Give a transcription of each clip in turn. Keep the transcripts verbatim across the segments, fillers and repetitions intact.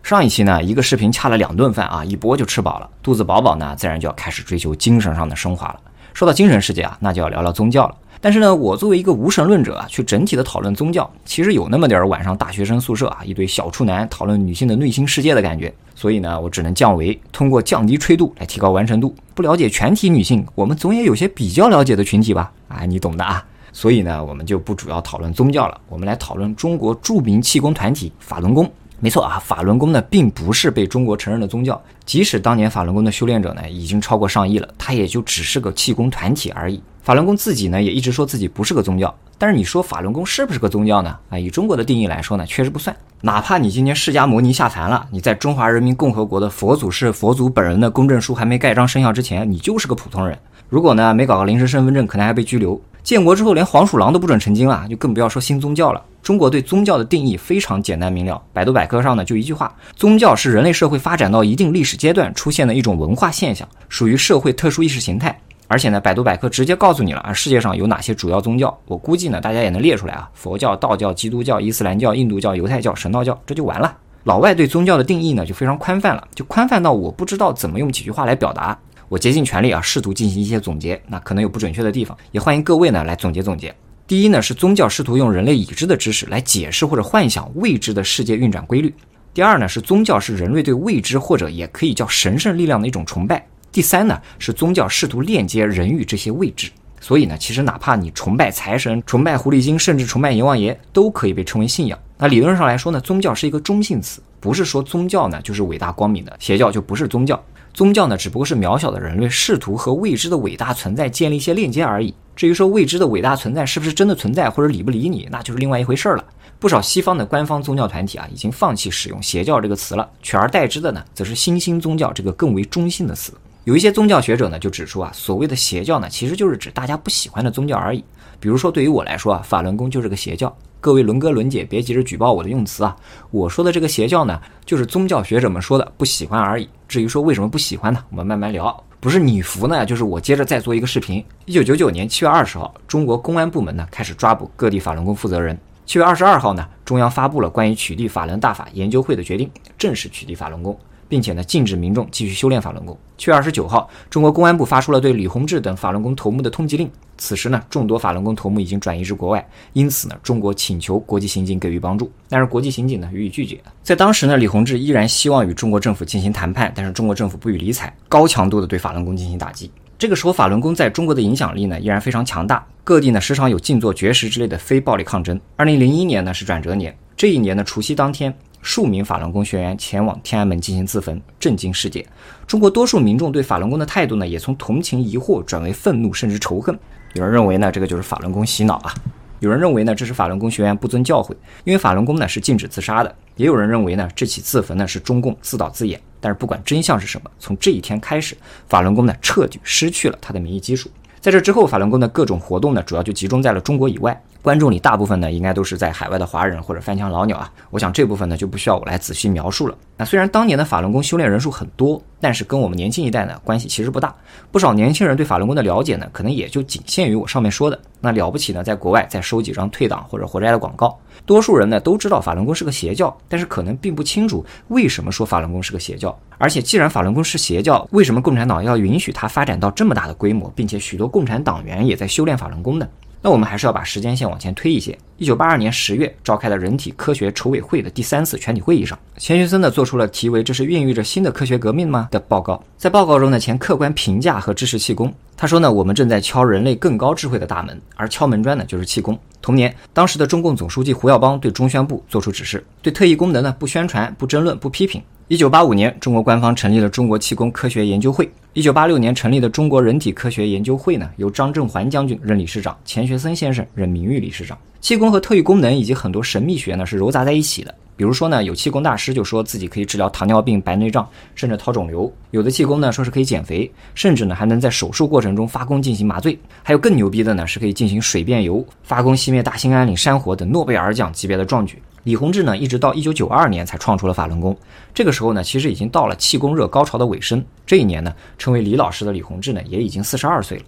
上一期呢，一个视频恰了两顿饭啊，一播就吃饱了，肚子饱饱呢，自然就要开始追求精神上的升华了。说到精神世界啊，那就要聊聊宗教了。但是呢，我作为一个无神论者啊，去整体的讨论宗教，其实有那么点晚上大学生宿舍啊，一堆小处男讨论女性的内心世界的感觉。所以呢，我只能降维，通过降低吹度来提高完成度。不了解全体女性，我们总也有些比较了解的群体吧？啊，你懂的啊。所以呢，我们就不主要讨论宗教了，我们来讨论中国著名气功团体法轮功。没错啊，法轮功呢并不是被中国承认的宗教，即使当年法轮功的修炼者呢已经超过上亿了，它也就只是个气功团体而已。法轮功自己呢也一直说自己不是个宗教，但是你说法轮功是不是个宗教呢？啊，以中国的定义来说呢，确实不算。哪怕你今天释迦牟尼下凡了，你在中华人民共和国的佛祖是佛祖本人的公证书还没盖章生效之前，你就是个普通人。如果呢没搞个临时身份证，可能还被拘留。建国之后连黄鼠狼都不准成精了，就更不要说新宗教了。中国对宗教的定义非常简单明了，百度百科上呢就一句话：宗教是人类社会发展到一定历史阶段出现的一种文化现象，属于社会特殊意识形态。而且呢，百度百科直接告诉你了啊，世界上有哪些主要宗教，我估计呢大家也能列出来啊，佛教、道教、基督教、伊斯兰教、印度教、犹太教、神道教，这就完了。老外对宗教的定义呢就非常宽泛了，就宽泛到我不知道怎么用几句话来表达。我竭尽全力啊，试图进行一些总结，那可能有不准确的地方，也欢迎各位呢来总结总结。第一呢，是宗教试图用人类已知的知识来解释或者幻想未知的世界运转规律。第二呢，是宗教是人类对未知或者也可以叫神圣力量的一种崇拜。第三呢，是宗教试图链接人与这些未知。所以呢，其实哪怕你崇拜财神、崇拜狐狸精，甚至崇拜阎王爷，都可以被称为信仰。那理论上来说呢，宗教是一个中性词，不是说宗教呢就是伟大光明的，邪教就不是宗教。宗教呢只不过是渺小的人类试图和未知的伟大存在建立一些链接而已。至于说未知的伟大存在是不是真的存在，或者理不理你，那就是另外一回事了。不少西方的官方宗教团体啊，已经放弃使用邪教这个词了，取而代之的呢，则是新兴宗教这个更为中性的词。有一些宗教学者呢就指出啊，所谓的邪教呢，其实就是指大家不喜欢的宗教而已。比如说对于我来说啊，法轮功就是个邪教。各位伦哥伦姐别急着举报我的用词啊，我说的这个邪教呢，就是宗教学者们说的不喜欢而已。至于说为什么不喜欢呢，我们慢慢聊。不是你服呢，就是我接着再做一个视频。一九九九年七月二十号，中国公安部门呢开始抓捕各地法轮功负责人。七月二十二号呢，中央发布了关于取缔法轮大法研究会的决定，正式取缔法轮功，并且呢禁止民众继续修炼法轮功。七月二十九号，中国公安部发出了对李洪志等法轮功头目的通缉令。此时呢，众多法轮功头目已经转移至国外，因此呢，中国请求国际刑警给予帮助，但是国际刑警呢予以拒绝。在当时呢，李洪志依然希望与中国政府进行谈判，但是中国政府不予理睬，高强度的对法轮功进行打击。这个时候，法轮功在中国的影响力呢依然非常强大，各地呢时常有静坐绝食之类的非暴力抗争。二零零一年呢是转折年，这一年的除夕当天，数名法轮功学员前往天安门进行自焚，震惊世界。中国多数民众对法轮功的态度呢，也从同情疑惑转为愤怒甚至仇恨。有人认为呢，这个就是法轮功洗脑啊；有人认为呢，这是法轮功学员不遵教诲，因为法轮功呢是禁止自杀的；也有人认为呢，这起自焚呢是中共自导自演。但是不管真相是什么，从这一天开始，法轮功呢彻底失去了它的民意基础。在这之后，法轮功的各种活动呢，主要就集中在了中国以外。观众里大部分呢，应该都是在海外的华人或者翻墙老鸟啊。我想这部分呢，就不需要我来仔细描述了。那虽然当年的法轮功修炼人数很多，但是跟我们年轻一代呢，关系其实不大。不少年轻人对法轮功的了解呢，可能也就仅限于我上面说的。那了不起呢，在国外再收几张退党或者活摘的广告。多数人呢都知道法轮功是个邪教，但是可能并不清楚为什么说法轮功是个邪教。而且既然法轮功是邪教，为什么共产党要允许它发展到这么大的规模，并且许多共产党员也在修炼法轮功呢？那我们还是要把时间线往前推一些。一九八二年十月召开的人体科学筹委会的第三次全体会议上，钱学森呢做出了题为这是孕育着新的科学革命吗的报告。在报告中呢，钱客观评价和支持气功。他说呢，我们正在敲人类更高智慧的大门，而敲门砖呢就是气功。同年，当时的中共总书记胡耀邦对中宣部作出指示，对特异功能呢不宣传、不争论、不批评。一九八五年，中国官方成立了中国气功科学研究会。一九八六年成立的中国人体科学研究会呢，由张正环将军任理事长，钱学森先生任名誉理事长。气功和特异功能以及很多神秘学呢是糅杂在一起的。比如说呢，有气功大师就说自己可以治疗糖尿病、白内障，甚至掏肿瘤；有的气功呢说是可以减肥，甚至呢还能在手术过程中发功进行麻醉；还有更牛逼的呢，是可以进行水变油、发功熄灭大兴安岭山火等诺贝尔奖级别的壮举。李洪志呢，一直到一九九二年才创出了法轮功。这个时候呢，其实已经到了气功热高潮的尾声。这一年呢，称为李老师的李洪志呢，也已经四十二岁了。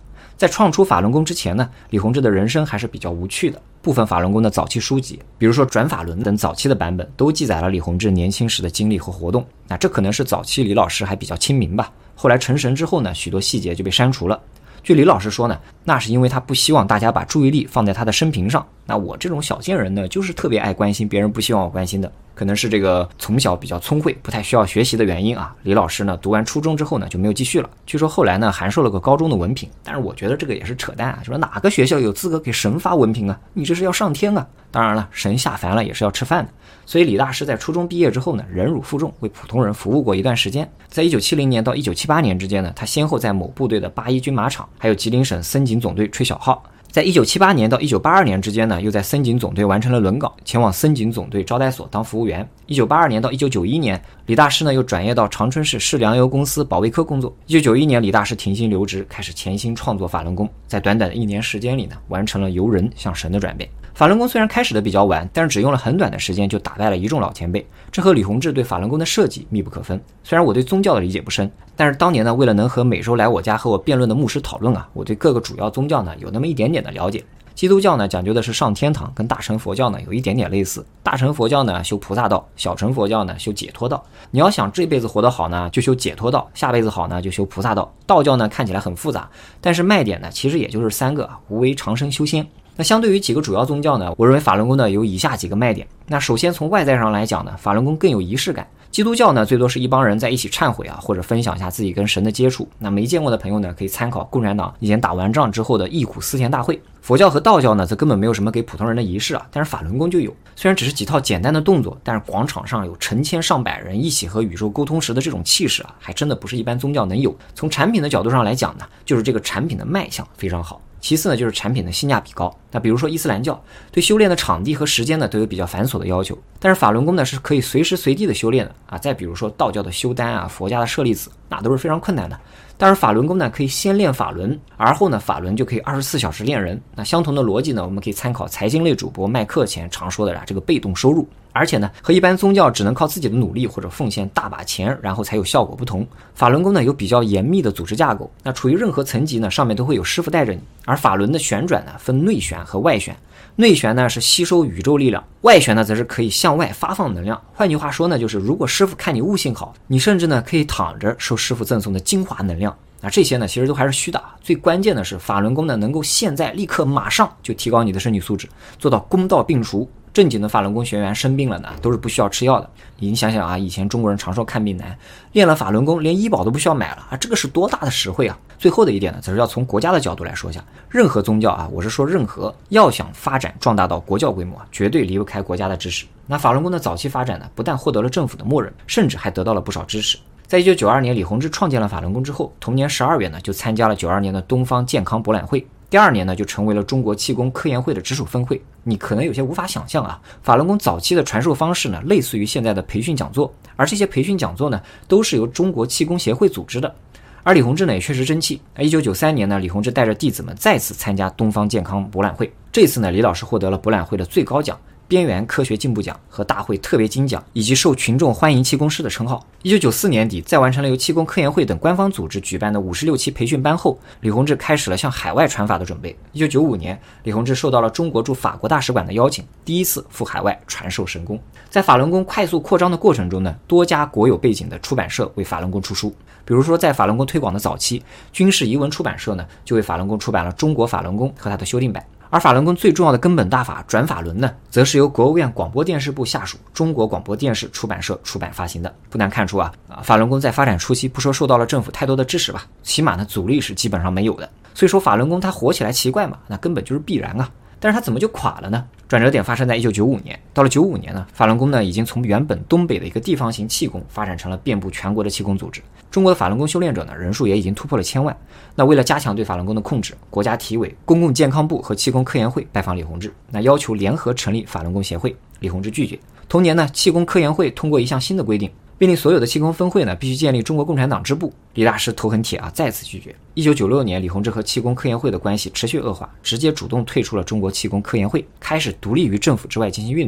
在创出法轮功之前呢，李洪志的人生还是比较无趣的。部分法轮功的早期书籍，比如说《转法轮》等早期的版本，都记载了李洪志年轻时的经历和活动。那这可能是早期李老师还比较亲民吧。后来成神之后呢，许多细节就被删除了。据李老师说呢，那是因为他不希望大家把注意力放在他的生平上。那我这种小贱人呢，就是特别爱关心别人不希望我关心的，可能是这个从小比较聪慧，不太需要学习的原因啊。李老师呢，读完初中之后呢，就没有继续了。据说后来呢，还受了个高中的文凭，但是我觉得这个也是扯淡啊，就说哪个学校有资格给神发文凭啊？你这是要上天啊！当然了，神下凡了也是要吃饭的。所以李大师在初中毕业之后呢，忍辱负重，为普通人服务过一段时间。在一九七零年到一九七八年之间呢，他先后在某部队的八一军马场，还有吉林省森警总队吹小号。在一九七八年到一九八二年之间呢，又在森警总队完成了轮岗，前往森警总队招待所当服务员。一九八二年到一九九一年，李大师呢又转业到长春市市粮油公司保卫科工作。一九九一年，李大师停薪留职，开始潜心创作法轮功。在短短的一年时间里呢，完成了由人向神的转变。法轮功虽然开始的比较晚，但是只用了很短的时间就打败了一众老前辈，这和李洪志对法轮功的设计密不可分。虽然我对宗教的理解不深，但是当年呢，为了能和每周来我家和我辩论的牧师讨论啊，我对各个主要宗教呢有那么一点点的了解。基督教呢讲究的是上天堂，跟大乘佛教呢有一点点类似。大乘佛教呢修菩萨道，小乘佛教呢修解脱道。你要想这辈子活得好呢，就修解脱道；下辈子好呢，就修菩萨道。道教呢看起来很复杂，但是卖点呢其实也就是三个：无为、长生、修仙。那相对于几个主要宗教呢，我认为法轮功呢有以下几个卖点。那首先从外在上来讲呢，法轮功更有仪式感。基督教呢最多是一帮人在一起忏悔啊，或者分享一下自己跟神的接触。那没见过的朋友呢，可以参考共产党以前打完仗之后的忆苦思甜大会。佛教和道教呢则根本没有什么给普通人的仪式啊，但是法轮功就有。虽然只是几套简单的动作，但是广场上有成千上百人一起和宇宙沟通时的这种气势啊，还真的不是一般宗教能有。从产品的角度上来讲呢，就是这个产品的卖相非常好。其次呢，就是产品的性价比高。那比如说伊斯兰教对修炼的场地和时间呢都有比较繁琐的要求，但是法轮功呢是可以随时随地的修炼的啊。再比如说道教的修丹啊，佛家的舍利子，那都是非常困难的。但是法轮功呢可以先练法轮，而后呢法轮就可以二十四小时练人。那相同的逻辑呢，我们可以参考财经类主播卖课前常说的啊这个被动收入。而且呢，和一般宗教只能靠自己的努力或者奉献大把钱然后才有效果不同，法轮功呢有比较严密的组织架构，那处于任何层级呢，上面都会有师傅带着你。而法轮的旋转呢分内旋和外旋，内旋呢是吸收宇宙力量，外旋呢则是可以向外发放能量。换句话说呢，就是如果师傅看你悟性好，你甚至呢可以躺着收师傅赠送的精华能量。那这些呢其实都还是虚的，最关键的是法轮功呢能够现在立刻马上就提高你的身体素质，做到功到病除。正经的法轮功学员生病了呢，都是不需要吃药的。你想想啊，以前中国人常说看病难，练了法轮功连医保都不需要买了啊，这个是多大的实惠啊！最后的一点呢，则是要从国家的角度来说一下，任何宗教啊，我是说任何要想发展壮大到国教规模，绝对离不开国家的支持。那法轮功的早期发展呢，不但获得了政府的默认，甚至还得到了不少支持。在一九九二年，李洪志创建了法轮功之后，同年十二月呢，就参加了九二年的东方健康博览会。第二年呢，就成为了中国气功科研会的直属分会。你可能有些无法想象啊，法轮功早期的传授方式呢，类似于现在的培训讲座，而这些培训讲座呢，都是由中国气功协会组织的。而李洪志呢，也确实争气。一九九三年呢，李洪志带着弟子们再次参加东方健康博览会。这次呢，李老师获得了博览会的最高奖边缘科学进步奖和大会特别金奖，以及受群众欢迎气功师的称号。一九九四年底，在完成了由气功科研会等官方组织举办的五十六期培训班后，李洪志开始了向海外传法的准备。一九九五年，李洪志受到了中国驻法国大使馆的邀请，第一次赴海外传授神功。在法轮功快速扩张的过程中呢，多家国有背景的出版社为法轮功出书。比如说，在法轮功推广的早期，军事遗文出版社呢就为法轮功出版了《中国法轮功》和它的修订版。而法轮功最重要的根本大法转法轮呢，则是由国务院广播电视部下属中国广播电视出版社出版发行的。不难看出啊，法轮功在发展初期不说受到了政府太多的支持吧，起码呢阻力是基本上没有的。所以说法轮功它火起来奇怪嘛，那根本就是必然啊。但是它怎么就垮了呢？转折点发生在一九九五年。到了九五年呢，法轮功呢已经从原本东北的一个地方型气功发展成了遍布全国的气功组织。中国的法轮功修炼者呢人数也已经突破了千万。那为了加强对法轮功的控制，国家体委、公共健康部和气功科研会拜访李洪志，那要求联合成立法轮功协会。李洪志拒绝。同年呢，气功科研会通过一项新的规定，命令所有的气功分会呢必须建立中国共产党支部。李大师头很铁啊，再次拒绝。一九九六年，李洪志和气功科研会的关系持续恶化，直接主动退出了中国气功科研会，开始独立于政府之外进行运作。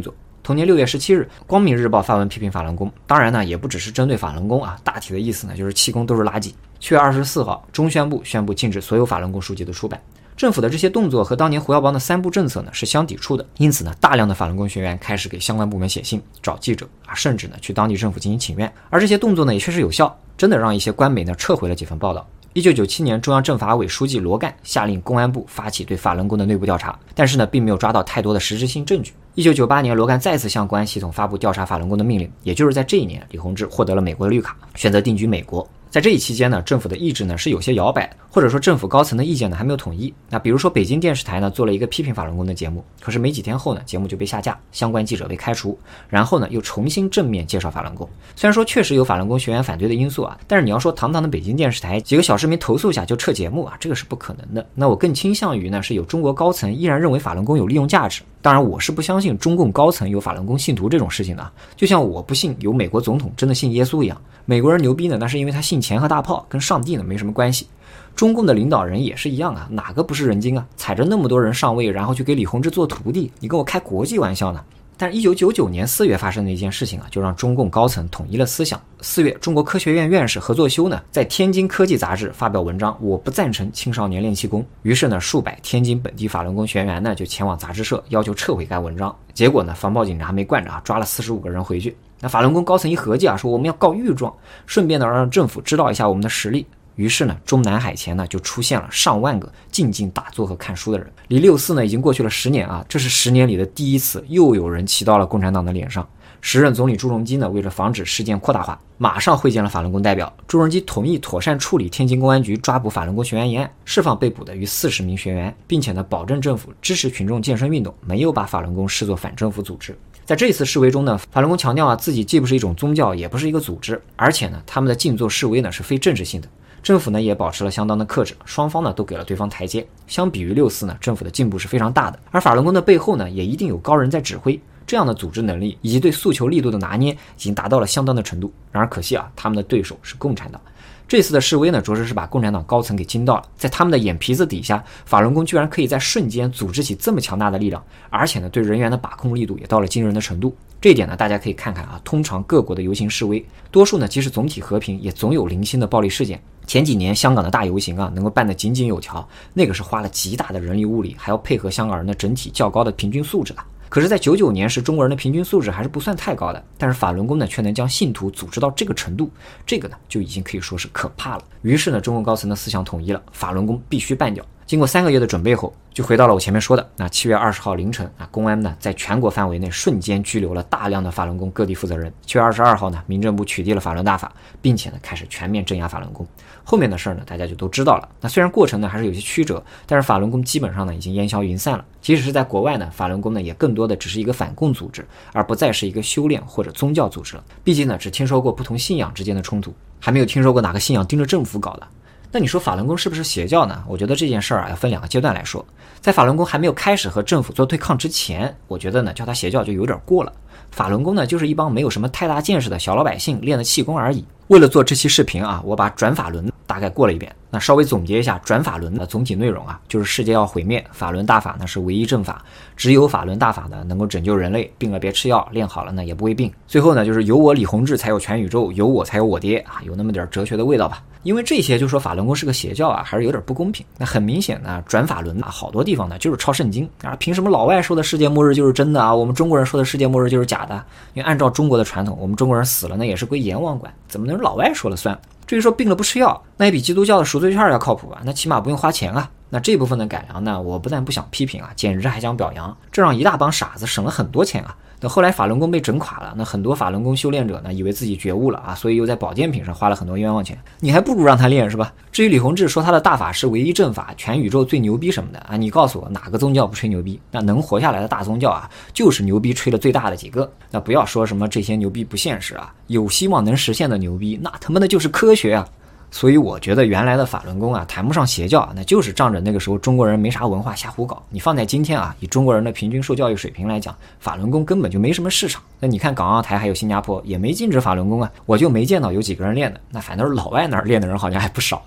同年六月十七日，光明日报发文批评法轮功，当然呢也不只是针对法轮功啊，大体的意思呢就是气功都是垃圾。七月二十四号，中宣部宣布禁止所有法轮功书籍的出版。政府的这些动作和当年胡耀邦的三不政策呢是相抵触的，因此呢，大量的法轮功学员开始给相关部门写信、找记者啊，甚至呢去当地政府进行请愿。而这些动作呢也确实有效，真的让一些官媒呢撤回了几份报道。一九九七年，中央政法委书记罗干下令公安部发起对法轮功的内部调查，但是呢，并没有抓到太多的实质性证据。一九九八年，罗干再次向公安系统发布调查法轮功的命令，也就是在这一年，李洪志获得了美国的绿卡，选择定居美国。在这一期间呢，政府的意志呢是有些摇摆的，或者说政府高层的意见呢还没有统一。那比如说北京电视台呢做了一个批评法轮功的节目，可是没几天后呢，节目就被下架，相关记者被开除，然后呢又重新正面介绍法轮功。虽然说确实有法轮功学员反对的因素啊，但是你要说堂堂的北京电视台几个小市民投诉下就撤节目啊，这个是不可能的。那我更倾向于呢是有中国高层依然认为法轮功有利用价值。当然我是不相信中共高层有法轮功信徒这种事情的，就像我不信有美国总统真的信耶稣一样。美国人牛逼呢，那是因为他信钱和大炮，跟上帝呢没什么关系。中共的领导人也是一样啊，哪个不是人精啊？踩着那么多人上位，然后去给李洪志做徒弟，你跟我开国际玩笑呢？但是一九九九年四月发生的一件事情啊，就让中共高层统一了思想。四月，中国科学院院士何作修呢，在天津科技杂志发表文章，我不赞成青少年练气功。于是呢，数百天津本地法轮功学员呢，就前往杂志社要求撤回该文章。结果呢，防暴警察没惯着啊，抓了四十五个人回去。那法轮功高层一合计啊，说我们要告御状，顺便呢让政府知道一下我们的实力。于是呢，中南海前呢就出现了上万个静静打坐和看书的人。离六四呢已经过去了十年啊，这是十年里的第一次，又有人骑到了共产党的脸上。时任总理朱镕基呢，为了防止事件扩大化，马上会见了法轮功代表。朱镕基同意妥善处理天津公安局抓捕法轮功学员一案，释放被捕的逾四十名学员，并且呢保证政府支持群众健身运动，没有把法轮功视作反政府组织。在这一次示威中呢，法轮功强调啊自己既不是一种宗教，也不是一个组织，而且呢他们的静坐示威呢是非政治性的。政府呢也保持了相当的克制，双方呢都给了对方台阶。相比于六四呢，政府的进步是非常大的，而法轮功的背后呢也一定有高人在指挥，这样的组织能力以及对诉求力度的拿捏已经达到了相当的程度。然而可惜啊，他们的对手是共产党。这次的示威呢，着实是把共产党高层给惊到了，在他们的眼皮子底下，法轮功居然可以在瞬间组织起这么强大的力量，而且呢对人员的把控力度也到了惊人的程度。这一点呢，大家可以看看啊，通常各国的游行示威，多数呢即使总体和平，也总有零星的暴力事件。前几年香港的大游行啊，能够办得井井有条，那个是花了极大的人力物力，还要配合香港人的整体较高的平均素质的。可是在九九年时，中国人的平均素质还是不算太高的，但是法轮功呢却能将信徒组织到这个程度，这个呢就已经可以说是可怕了。于是呢，中共高层的思想统一了，法轮功必须办掉。经过三个月的准备后，就回到了我前面说的，那七月二十号凌晨啊，公安呢在全国范围内瞬间拘留了大量的法轮功各地负责人。七月二十二号呢，民政部取缔了法轮大法，并且呢开始全面镇压法轮功。后面的事儿呢，大家就都知道了。那虽然过程呢还是有些曲折，但是法轮功基本上呢已经烟消云散了。即使是在国外呢，法轮功呢也更多的只是一个反共组织，而不再是一个修炼或者宗教组织了。毕竟呢，只听说过不同信仰之间的冲突，还没有听说过哪个信仰盯着政府搞的。那你说法轮功是不是邪教呢？我觉得这件事儿啊要分两个阶段来说。在法轮功还没有开始和政府做对抗之前，我觉得呢叫它邪教就有点过了。法轮功呢就是一帮没有什么太大见识的小老百姓练的气功而已。为了做这期视频啊，我把转法轮大概过了一遍。那稍微总结一下转法轮的总体内容啊，就是世界要毁灭，法轮大法呢是唯一正法，只有法轮大法呢能够拯救人类，病了别吃药，练好了呢也不会病。最后呢就是有我李洪志才有全宇宙，有我才有我爹啊，有那么点哲学的味道吧。因为这些就说法轮功是个邪教啊，还是有点不公平。那很明显呢，转法轮啊，好多地方呢就是抄圣经啊，凭什么老外说的世界末日就是真的啊，我们中国人说的世界末日就是假的？因为按照中国的传统，我们中国人死了呢也是归阎王管，怎么能是老外说了算？至于说病了不吃药，那也比基督教的赎罪券要靠谱啊，那起码不用花钱啊。那这部分的改良呢，我不但不想批评啊，简直还想表扬，这让一大帮傻子省了很多钱啊。等后来法轮功被整垮了，那很多法轮功修炼者呢，以为自己觉悟了啊，所以又在保健品上花了很多冤枉钱。你还不如让他练是吧？至于李洪志说他的大法是唯一正法，全宇宙最牛逼什么的啊，你告诉我哪个宗教不吹牛逼？那能活下来的大宗教啊，就是牛逼吹的最大的几个。那不要说什么这些牛逼不现实啊，有希望能实现的牛逼，那他妈的就是科学啊。所以我觉得原来的法轮功啊，谈不上邪教啊，那就是仗着那个时候中国人没啥文化瞎胡搞。你放在今天啊，以中国人的平均受教育水平来讲，法轮功根本就没什么市场。那你看港澳台还有新加坡也没禁止法轮功啊，我就没见到有几个人练的。那反倒是老外那儿练的人好像还不少啊。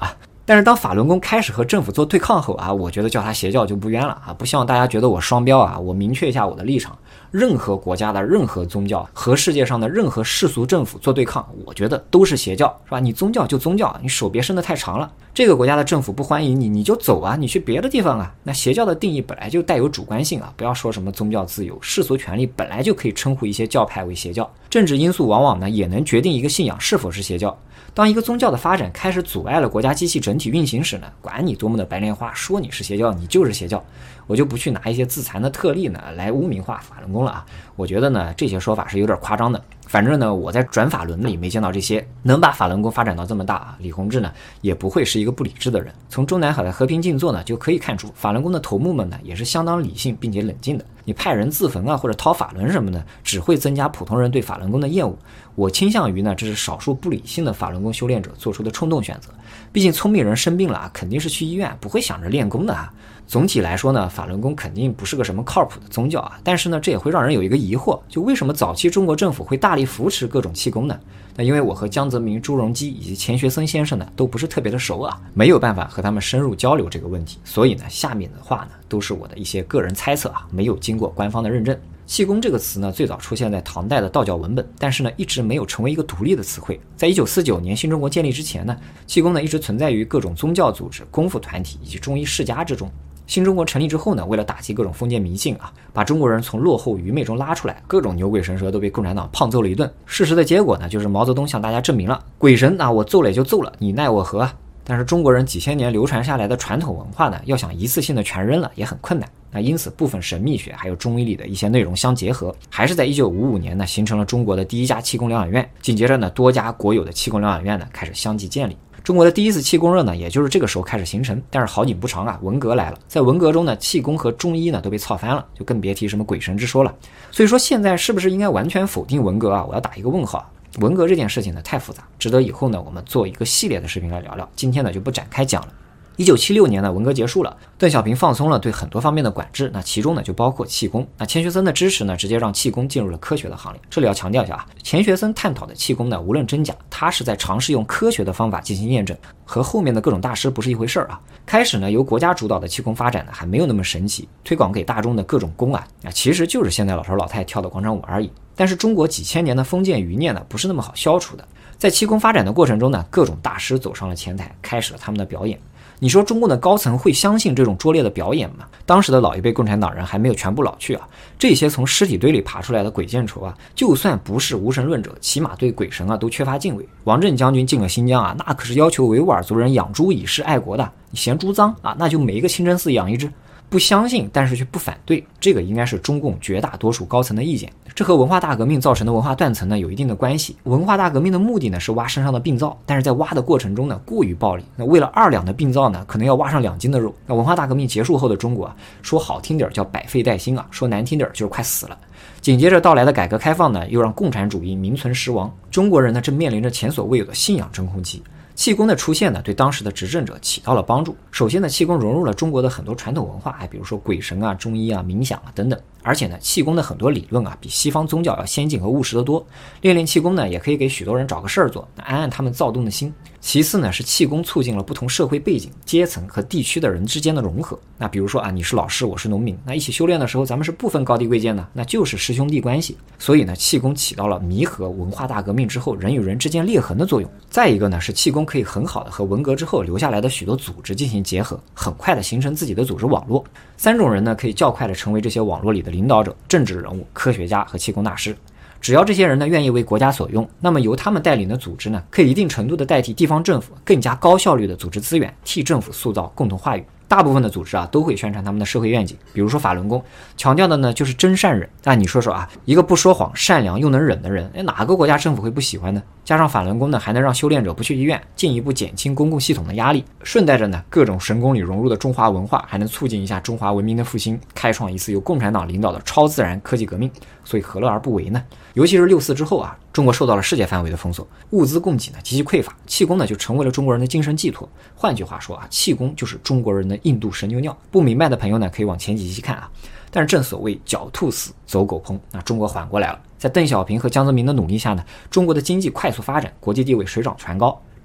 但是当法轮功开始和政府做对抗后啊，我觉得叫他邪教就不冤了啊！不希望大家觉得我双标啊，我明确一下我的立场。任何国家的任何宗教和世界上的任何世俗政府做对抗，我觉得都是邪教，是吧？你宗教就宗教，你手别伸得太长了。这个国家的政府不欢迎你，你就走啊，你去别的地方啊。那邪教的定义本来就带有主观性啊，不要说什么宗教自由，世俗权利本来就可以称呼一些教派为邪教。政治因素往往呢也能决定一个信仰是否是邪教。当一个宗教的发展开始阻碍了国家机器整体运行时呢，管你多么的白莲花，说你是邪教，你就是邪教。我就不去拿一些自残的特例呢来污名化法轮功了啊。我觉得呢这些说法是有点夸张的。反正呢我在转法轮里没见到这些，能把法轮功发展到这么大啊，李洪志呢也不会是一个不理智的人。从中南海的和平静坐呢就可以看出，法轮功的头目们呢也是相当理性并且冷静的。你派人自焚啊或者掏法轮什么的，只会增加普通人对法轮功的厌恶。我倾向于呢这是少数不理性的法轮功修炼者做出的冲动选择。毕竟聪明人生病了啊，肯定是去医院，不会想着练功的啊。总体来说呢，法轮功肯定不是个什么靠谱的宗教啊，但是呢，这也会让人有一个疑惑，就为什么早期中国政府会大力扶持各种气功呢？那因为我和江泽民、朱镕基以及钱学森先生呢，都不是特别的熟啊，没有办法和他们深入交流这个问题，所以呢，下面的话呢，都是我的一些个人猜测啊，没有经过官方的认证。气功这个词呢，最早出现在唐代的道教文本，但是呢，一直没有成为一个独立的词汇。在一九四九年新中国建立之前呢，气功呢一直存在于各种宗教组织、功夫团体以及中医世家之中。新中国成立之后呢，为了打击各种封建迷信啊，把中国人从落后愚昧中拉出来，各种牛鬼神蛇都被共产党胖揍了一顿。事实的结果呢，就是毛泽东向大家证明了，鬼神啊，我揍了也就揍了，你奈我何啊？但是中国人几千年流传下来的传统文化呢，要想一次性的全扔了也很困难。那因此部分神秘学还有中医里的一些内容相结合，还是在一九五五年呢形成了中国的第一家气功疗养院。紧接着呢，多家国有的气功疗养院呢开始相继建立。中国的第一次气功热呢，也就是这个时候开始形成。但是好景不长啊，文革来了，在文革中呢，气功和中医呢都被操翻了，就更别提什么鬼神之说了。所以说现在是不是应该完全否定文革啊？我要打一个问号。文革这件事情呢太复杂，值得以后呢我们做一个系列的视频来聊聊，今天呢就不展开讲了。一九七六年呢，文革结束了，邓小平放松了对很多方面的管制，那其中呢就包括气功。那钱学森的支持呢，直接让气功进入了科学的行列。这里要强调一下啊，钱学森探讨的气功呢，无论真假，他是在尝试用科学的方法进行验证，和后面的各种大师不是一回事儿啊。开始呢，由国家主导的气功发展呢，还没有那么神奇，推广给大众的各种功啊，啊其实就是现在老头老太跳的广场舞而已。但是中国几千年的封建余孽呢，不是那么好消除的。在气功发展的过程中呢，各种大师走上了前台，开始了他们的表演。你说中共的高层会相信这种拙劣的表演吗？当时的老一辈共产党人还没有全部老去啊，这些从尸体堆里爬出来的鬼见愁啊，就算不是无神论者，起码对鬼神啊都缺乏敬畏。王震将军进了新疆啊，那可是要求维吾尔族人养猪以示爱国的，你嫌猪脏啊，那就每一个清真寺养一只。不相信但是却不反对，这个应该是中共绝大多数高层的意见。这和文化大革命造成的文化断层呢有一定的关系。文化大革命的目的呢是挖身上的病灶，但是在挖的过程中呢过于暴力，那为了二两的病灶呢可能要挖上两斤的肉。那文化大革命结束后的中国啊，说好听点叫百废待兴啊，说难听点就是快死了。紧接着到来的改革开放呢，又让共产主义名存实亡，中国人呢正面临着前所未有的信仰真空期。气功的出现呢，对当时的执政者起到了帮助。首先呢，气功融入了中国的很多传统文化，还比如说鬼神啊、中医啊、冥想啊等等。而且呢，气功的很多理论啊，比西方宗教要先进和务实得多。练练气功呢，也可以给许多人找个事儿做，安安他们躁动的心。其次呢，是气功促进了不同社会背景、阶层和地区的人之间的融合。那比如说啊，你是老师，我是农民，那一起修炼的时候，咱们是不分高低贵贱的，那就是师兄弟关系。所以呢，气功起到了弥合文化大革命之后人与人之间裂痕的作用。再一个呢，是气功可以很好的和文革之后留下来的许多组织进行结合，很快的形成自己的组织网络。三种人呢，可以较快的成为这些网络里的领导者、政治人物、科学家和气功大师。只要这些人呢愿意为国家所用，那么由他们带领的组织呢，可以一定程度的代替地方政府，更加高效率的组织资源，替政府塑造共同话语。大部分的组织啊都会宣传他们的社会愿景，比如说法轮功强调的呢就是真善忍。那你说说啊，一个不说谎、善良又能忍的人，哪个国家政府会不喜欢呢？加上法轮功呢还能让修炼者不去医院，进一步减轻公共系统的压力。顺带着呢，各种神功里融入的中华文化还能促进一下中华文明的复兴，开创一次由共产党领导的超自然科技革命。所以何乐而不为呢？尤其是六四之后啊，中国受到了世界范围的封锁，物资供给呢极其匮乏，气功呢就成为了中国人的精神寄托。换句话说啊，气功就是中国人的印度神牛尿。不明白的朋友呢可以往前几期看啊。但是正所谓狡兔死，走狗烹，那中国缓过来了。在邓小平和江泽民的努力下呢，中国的经济快速发展，国际地位水涨船高。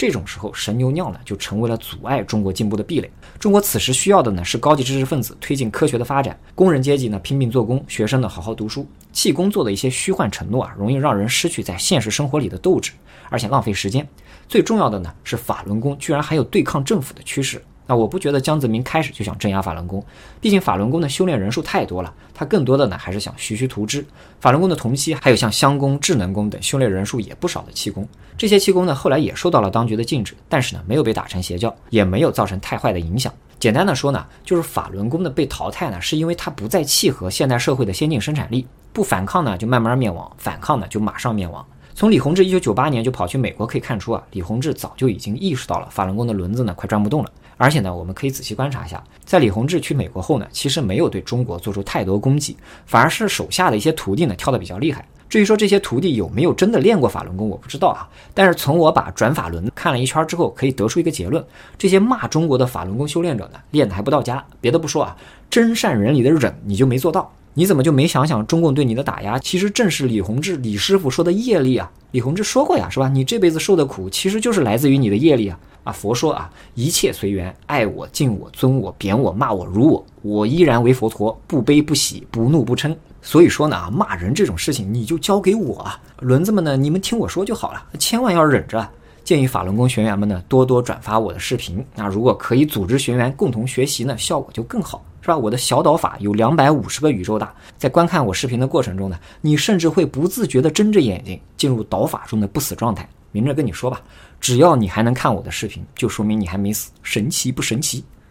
这种时候神牛尿呢就成为了阻碍中国进步的壁垒。中国此时需要的呢是高级知识分子推进科学的发展，工人阶级呢拼命做工，学生呢好好读书。气功做的一些虚幻承诺啊，容易让人失去在现实生活里的斗志，而且浪费时间。最重要的呢是法轮功居然还有对抗政府的趋势。那我不觉得江泽民开始就想镇压法轮功，毕竟法轮功的修炼人数太多了，他更多的呢还是想徐徐图之。法轮功的同期还有像香功、智能功等修炼人数也不少的气功，这些气功呢后来也受到了当局的禁止，但是呢没有被打成邪教，也没有造成太坏的影响。简单的说呢，就是法轮功的被淘汰呢，是因为它不再契合现代社会的先进生产力，不反抗呢就慢慢灭亡，反抗呢就马上灭亡。从李洪志一九九八年就跑去美国可以看出啊，李洪志早就已经意识到了法轮功的轮子呢快转不动了。而且呢，我们可以仔细观察一下，在李洪志去美国后呢，其实没有对中国做出太多功绩，反而是手下的一些徒弟呢跳得比较厉害。至于说这些徒弟有没有真的练过法轮功，我不知道啊。但是从我把转法轮看了一圈之后，可以得出一个结论：这些骂中国的法轮功修炼者呢，练得还不到家。别的不说啊，真善人里的忍你就没做到。你怎么就没想想中共对你的打压其实正是李洪志李师傅说的业力啊？李洪志说过呀，是吧？你这辈子受的苦其实就是来自于你的业力啊！啊，佛说啊，一切随缘，爱我、敬我、尊我、贬我、骂我、辱我，我依然为佛陀，不悲不喜，不怒不嗔。所以说呢，骂人这种事情你就交给我啊，轮子们呢，你们听我说就好了，千万要忍着。建议法轮功学员们呢多多转发我的视频，那如果可以组织学员共同学习呢，效果就更好，是吧？我的小导法有两百五十个宇宙大，在观看我视频的过程中呢，你甚至会不自觉地睁着眼睛进入导法中的不死状态。明着跟你说吧，只要你还能看我的视频，就说明你还没死，神奇不神奇？